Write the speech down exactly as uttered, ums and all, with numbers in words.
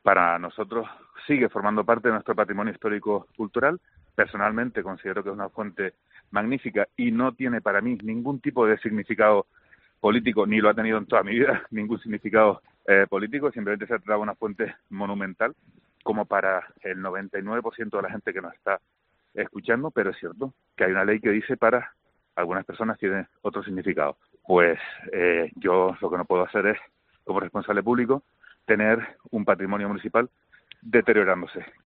para nosotros sigue formando parte de nuestro patrimonio histórico-cultural. Personalmente considero que es una fuente magnífica y no tiene para mí ningún tipo de significado político, ni lo ha tenido en toda mi vida, ningún significado eh, político, simplemente se trata de una fuente monumental, como para el noventa y nueve por ciento de la gente que nos está escuchando, pero es cierto que hay una ley que dice para algunas personas tiene otro significado. Pues eh, yo lo que no puedo hacer es, como responsable público, tener un patrimonio municipal deteriorándose.